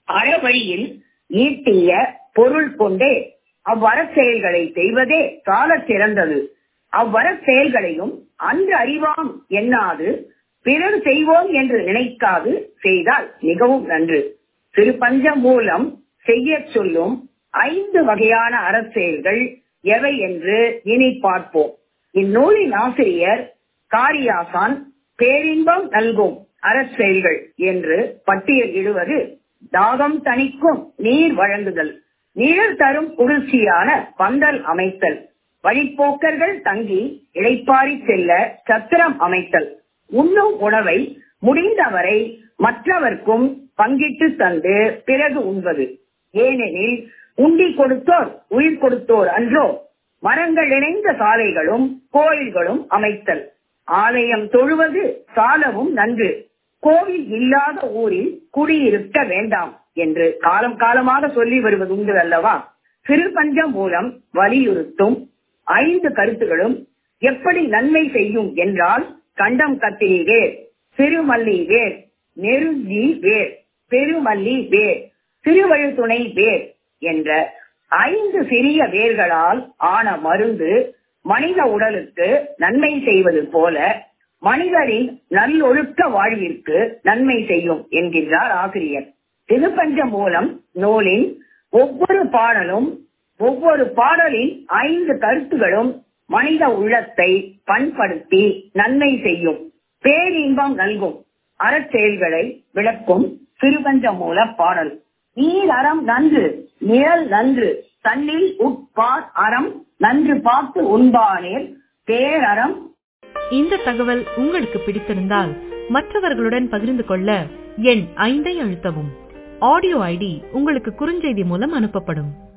அறவழியில் ஈட்டிய பொருள் கொண்டே அவ்வரசெயல்களை செய்வதே சால சிறந்தது. அவ்வரசெயல்களையும் அன்று அறிவாம் எண்ணாது பிறர் செய்வோம் என்று நினைக்காது செய்தால் மிகவும் நன்று. திருப்பஞ்சமூலம் செய்ய சொல்லும் 5 வகையான அறச்செயல்கள் எவை என்று இனி பார்ப்போம். இந்நூலின் ஆசிரியர் காரியாசான் பேரின்பம் நல்கும் அறச்செயல்கள் என்று பட்டியலிடுவது தாகம் தணிக்கும் நீர் வழங்குதல், நீழல் தரும் குளிர்ச்சியான பந்தல் அமைத்தல், வழிப்போக்கர்கள் தங்கி இளைப்பாரி செல்ல சத்திரம் அமைத்தல், உண்ணும் உணவை முடிந்தவரை மற்றவர்க்கும் பங்கிட்டு தந்து பிறகு உண்பது. ஏனெனில் உண்டி கொடுத்தோர் உயிர் கொடுத்தோர் அன்றோ. மரங்கள் இணைந்த சாலைகளும் கோயில்களும் அமைத்தல், ஆலயம் தொழுவது சாலவும் நன்று. கோவில் இல்லாத ஊரில் குடியிருக்க வேண்டாம் என்று காலம் காலமாக சொல்லி வருவது உண்டு அல்லவா. திருப்பஞ்சம் மூலம் வலியுறுத்தும் 5 கருத்துகளும் எப்படி நன்மை செய்யும் என்றால், கண்டம் கத்திரி வேர், சிறுமல்லி வேர், நெருஞ்சி வேர், பெருமல்லி வேர், திருவழுத்துணை வேர் என்ற 5 சிறிய வேர்களால் ஆன மருந்து மனித உடலுக்கு நன்மை செய்வது போல மனிதரின் நல்லொழுக்க வாழ்விற்கு நன்மை செய்யும் என்கின்றார் ஆசிரியர். திருப்பஞ்ச மூலம் நூலின் ஒவ்வொரு பாடலின் 5 கருத்துகளும் மனித உள்ளத்தை பண்படுத்தி நன்மை செய்யும், பேரின்பம் நல்கும் அறச்செயல்களை விளக்கும் திருப்பஞ்ச மூல பாடல். நீர் அறம் நன்று, நிழல் நன்று, தன்னில் உட்பார் அறம் நன்று பார்த்து உண்பானேர் பேரறம். இந்த தகவல் உங்களுக்கு பிடித்திருந்தால் மற்றவர்களுடன் பகிர்ந்து கொள்ள எண் 5 அழுத்தவும். ஆடியோ ஐடி உங்களுக்கு குறுஞ்செய்தி மூலம் அனுப்பப்படும்.